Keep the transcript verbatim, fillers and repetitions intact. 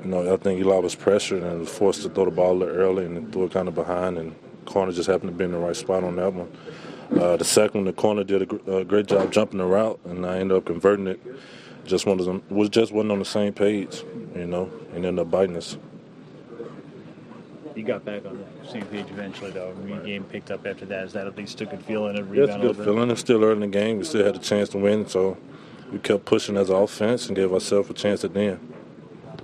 You know, I think Eli was pressured and was forced to throw the ball a little early and threw it kind of behind, and corner just happened to be in the right spot on that one. Uh, the second, the corner did a, gr- a great job jumping the route, and I ended up converting it. Just one of them was just wasn't on the same page, you know, and ended up biting us. You got back on the same page eventually, though. I mean, the game picked up after that. Is that at least a good feeling and Yeah, it's a rebound? good feeling. It's still early in the game. We still had a chance to win, so we kept pushing as an offense and gave ourselves a chance at the end.